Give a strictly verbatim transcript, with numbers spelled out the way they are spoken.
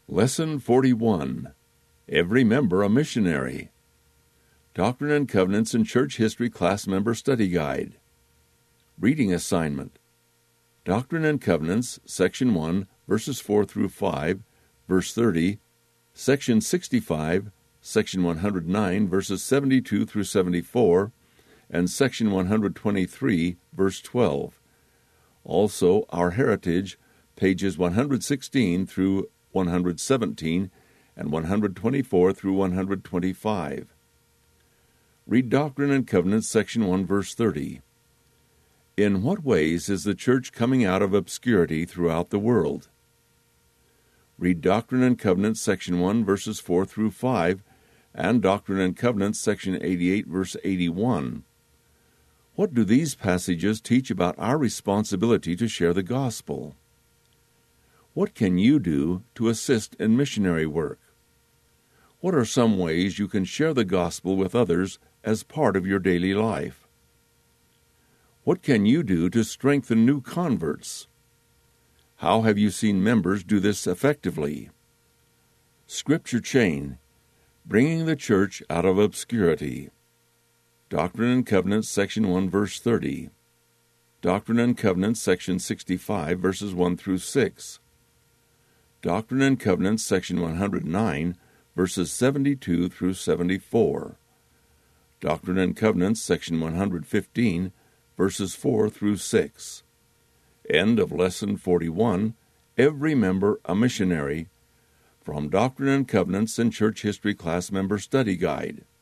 Lesson forty-one. Every Member a Missionary. Doctrine and Covenants and Church History Class Member Study Guide. Reading Assignment. Doctrine and Covenants, Section one, verses four through five, verse thirty, Section sixty-five, Section one hundred nine, verses seventy-two through seventy-four, and Section one hundred twenty-three, verse twelve. Also, Our Heritage, pages one hundred sixteen through one hundred seventeen, and one hundred twenty-four through one hundred twenty-five. Read Doctrine and Covenants, Section one, verse thirty. In what ways is the church coming out of obscurity throughout the world? Read Doctrine and Covenants, Section one, verses four through five, and Doctrine and Covenants, Section eighty-eight, verse eighty-one. What do these passages teach about our responsibility to share the gospel? What can you do to assist in missionary work? What are some ways you can share the gospel with others as part of your daily life? What can you do to strengthen new converts? How have you seen members do this effectively? Scripture Chain, Bringing the Church Out of Obscurity. Doctrine and Covenants, Section one, verse thirty. Doctrine and Covenants, Section sixty-five, verses one through six. Doctrine and Covenants, Section one hundred nine, verses seventy-two through seventy-four. Doctrine and Covenants, Section one hundred fifteen, verses four through six. End of Lesson forty-one, Every Member a Missionary, from Doctrine and Covenants and Church History Class Member Study Guide.